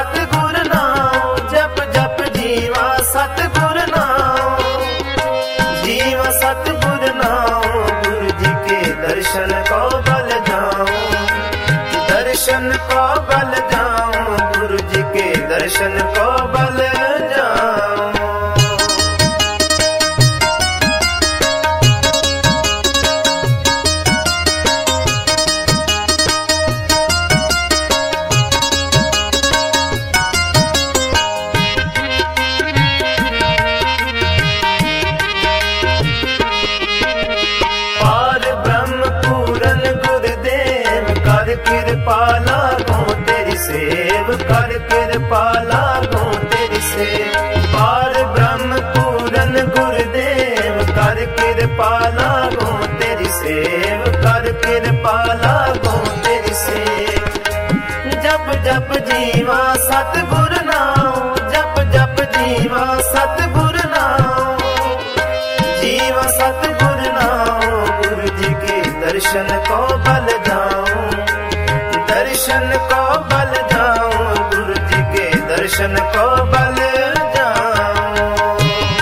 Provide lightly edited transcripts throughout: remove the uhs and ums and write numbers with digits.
सतगुर नाम, जप जप जीवा सतगुर नाम, जीवा सतगुर नाम। गुरु जी के दर्शन को बल जाऊं, दर्शन को बल जाऊं, गुरु जी के दर्शन को बल जाऊं। कृपा लागो तेरी सेव, कर कृपा लागो तेरी सेव। पार ब्रह्म पूरन गुरुदेव, कर कृपा लागो तेरी सेव, कर कृपा लागो तेरी सेव। जप जप जीवा सतगुर नाम, जप जप जीवा सतगुर नाम, जीवा सतगुर नाम। गुरु जी के दर्शन को बल जाऊं, दर्शन को बल जाऊं, गुरु जी के दर्शन को बल जाऊं।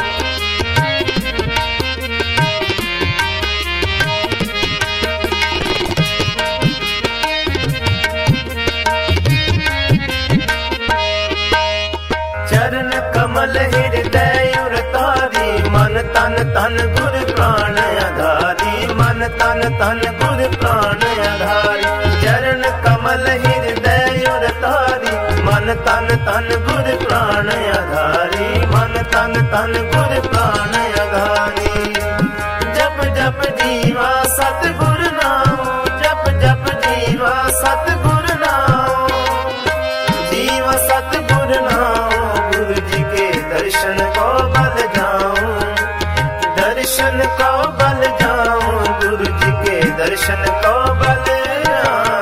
चरण कमल हृदय उरतारी, मन तन तन गुर प्राण आधारी, मन तन तन गुर प्राण आधारी। चरण कमल हृदय उरतारी, मन तन तन गुर प्राण आधारी, मन तन तन गुर प्राण आधारी। जप जप जीवा सतगुर नाम, जप जप जीवा सतगुर नाम, जीवा सतगुर नाम। गुरु जी के दर्शन को बल जाऊं, दर्शन को बल जाऊं, गुरु जी के दर्शन को बल जाऊं।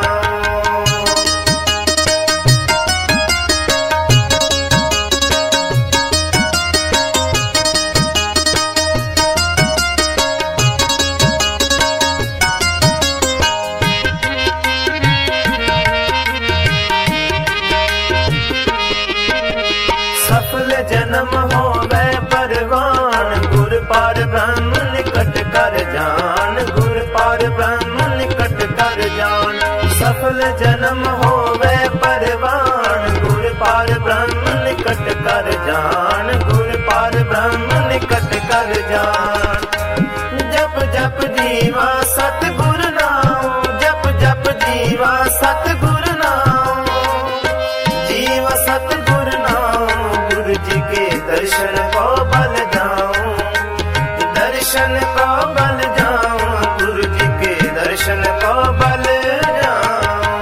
सफल जन्म होवे परवान, गुर पार ब्रह्म निकट कर जान, गुर पार ब्रह्म निकट कर जान। सफल जन्म होवे परवान, गुर पार ब्रह्म निकट कर जान, गुर पार ब्रह्म निकट कर जान। जप जप जीवा सतगुर नाम, जप जप जीवा सतगुर नाम, जीवा सतगुर नाम। गुरु जी के दर्शन को बल जाऊं, दर्शन को बल जाऊं, गुरु जी के दर्शन को बल जाऊं।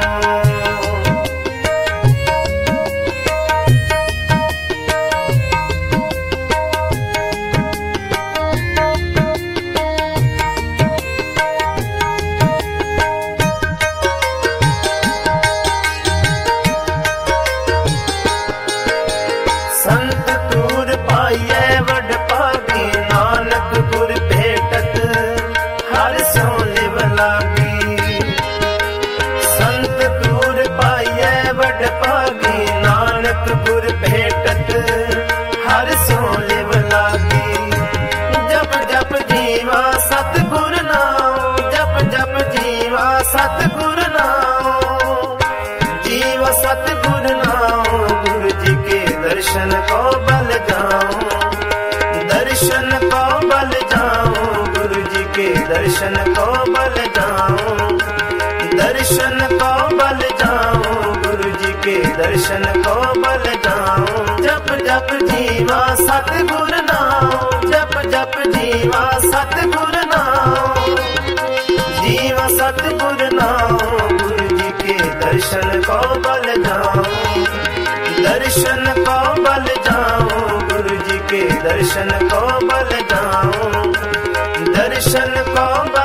संत तूर पाइये वड पागी, नानक गुर भेटत हर सो लिव लागी। संत तूर पाइये वड पागी, नानक गुर भेटत हर सो लिव लागी। जप जप जीवा सतगुर नाम, जप जप जीवा सतगुर नाम, जीवा सतगुर नाम। गुरु जी के दर्शन को बल जाऊं, दर्शन को बल जाऊं, गुरु जी के दर्शन को बल जाऊं, दर्शन को बल जाऊं, गुरु जी के दर्शन को बल जाऊं। जप जप जीवा सतगुर नाम, जप जप जीवा सतगुर नाम, जीवा सतगुर नाम। गुरु जी के दर्शन को बल जाऊं, दर्शन को बल जाऊं, गुरु जी के दर्शन को बल जाऊं, दर्शन को बल